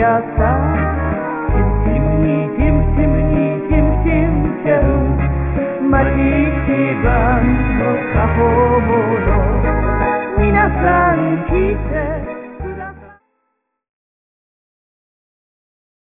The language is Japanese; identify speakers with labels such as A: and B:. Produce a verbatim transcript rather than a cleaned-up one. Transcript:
A: やさティムティムにティムティムにティムティムちゃう町一番の過保護の皆さん聞いて